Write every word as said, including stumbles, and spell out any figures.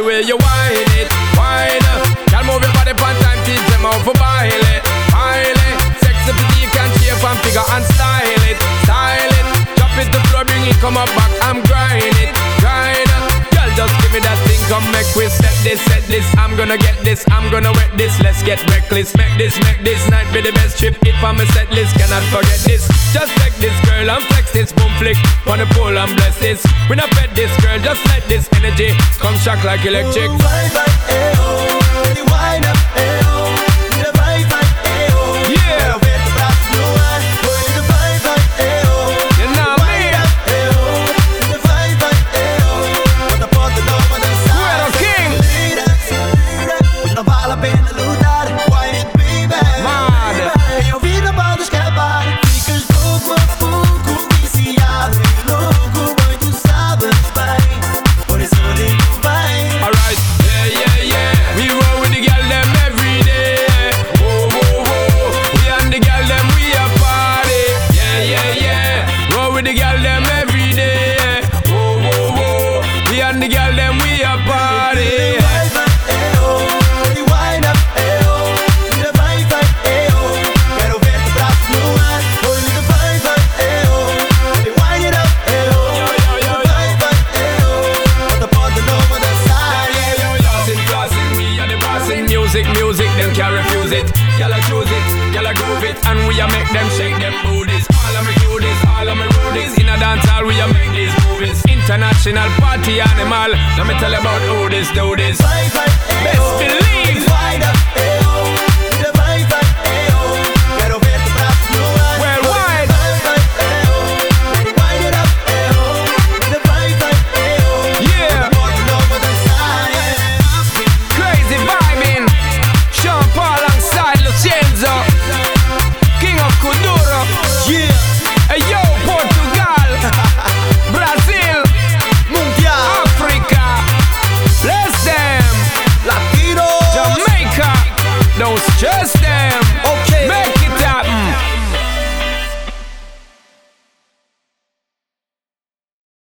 way you whine it, whine. Girl, move your body pan time, teach them how to bile it, bile it. Sexy physique and shape and figure and style it, style it. Drop it to floor, bring it, come up back, I'm grind it, grind. Girl, just give me that thing, come make we set this, set this. I'm gonna get this, I'm gonna wet this. Let's get reckless, make this, make this night be the best trip. If I'm a set list, cannot forget this. Just take this girl and flex this, boom flick on the pole and bless this. We not pet this girl, just let this energy come shock like electric. Oh, vibe, vibe, eh, oh. When you wind up, eh, oh. With a vibe, vibe, eh, oh. Yeah. Pero vete atrás, no hay. With the vibe, vibe, eh, oh. You know me. Wind up, eh, oh. With the vibe, vibe, eh, oh. Put the pot the love on the side. We're the king. Pues no vale la pena lutar. Wine it, baby. Mad. E eu vi na banda escapar. Ficas pouco a pouco viciado e louco, bem tu sabes bem. Por isso ligo bem. Alright, yeah, yeah, yeah. We roll with the girl them every day. Whoa, whoa, whoa. We and the girl them, we a party. Yeah, yeah, yeah. Roll with the girl them every day. Whoa, whoa, whoa. We and the girl them, we a party. Vibe, vibe, eh, oh. When you wind up, eh, oh. With the vibe, vibe, eh, oh. Quero ver tu braço no ar. Oi, with the vibe, vibe, eh, oh. When you wind it up, eh, oh. Yo, yo, yo, With the vibe, vibe, eh, oh. Put the pot the love on the side. Tossing, tossing, we are the bossing. Music, music, them can't refuse it. Y'all a choose it, y'all a groove it, and we a make them shake them booties. All of me cuties, all of me rudies. In a dance hall, we a make these movies. International party animal. Let me tell you about who this do this. Vibe, vibe,